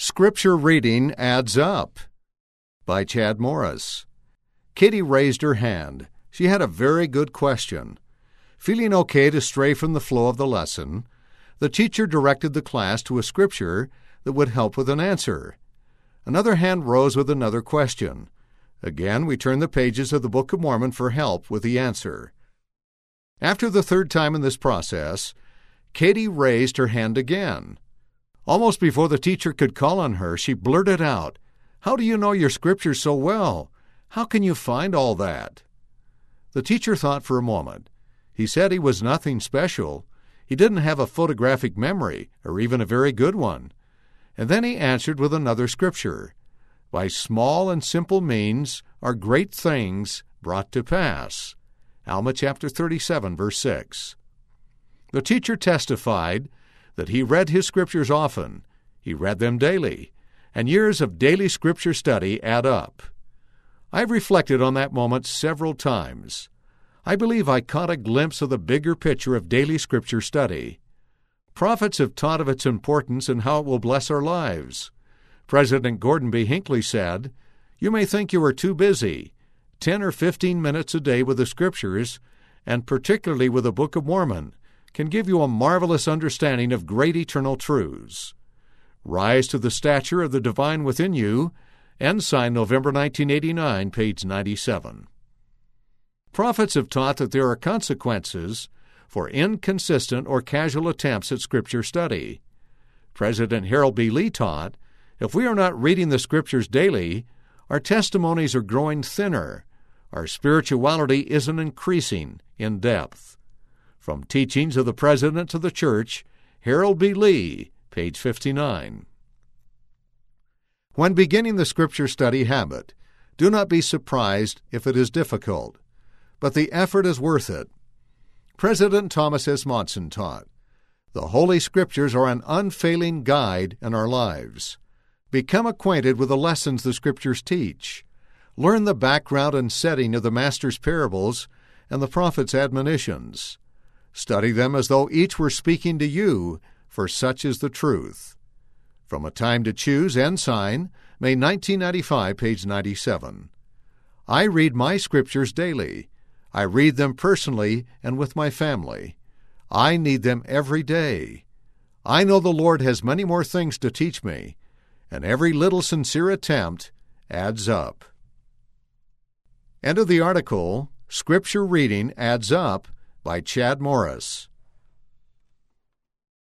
Scripture Reading Adds Up by Chad Morris. Katie raised her hand. She had a very good question. Feeling okay to stray from the flow of the lesson, the teacher directed the class to a scripture that would help with an answer. Another hand rose with another question. Again, we turned the pages of the Book of Mormon for help with the answer. After the third time in this process, Katie raised her hand again. Almost before the teacher could call on her, she blurted out, "How do you know your scriptures so well? How can you find all that?" The teacher thought for a moment. He said he was nothing special. He didn't have a photographic memory, or even a very good one. And then he answered with another scripture. "By small and simple means are great things brought to pass." Alma chapter 37, verse 6. The teacher testified that he read his scriptures often. He read them daily, and years of daily scripture study add up. I've reflected on that moment several times. I believe I caught a glimpse of the bigger picture of daily scripture study. Prophets have taught of its importance and how it will bless our lives. President Gordon B. Hinckley said, "You may think you are too busy. 10 or 15 minutes a day with the scriptures, and particularly with the Book of Mormon, can give you a marvelous understanding of great eternal truths. Rise to the stature of the divine within you," Ensign, November 1989, page 97. Prophets have taught that there are consequences for inconsistent or casual attempts at Scripture study. President Harold B. Lee taught, if we are not reading the Scriptures daily, our testimonies are growing thinner. Our spirituality isn't increasing in depth. From Teachings of the President of the Church, Harold B. Lee, page 59. When beginning the Scripture study habit, do not be surprised if it is difficult, but the effort is worth it. President Thomas S. Monson taught, "The Holy Scriptures are an unfailing guide in our lives. Become acquainted with the lessons the Scriptures teach. Learn the background and setting of the Master's parables and the prophet's admonitions. Study them as though each were speaking to you, for such is the truth." From A Time to Choose, Ensign, May 1995, page 97. I read my scriptures daily. I read them personally and with my family. I need them every day. I know the Lord has many more things to teach me, and every little sincere attempt adds up. End of the article, Scripture Reading Adds Up by Chad Morris.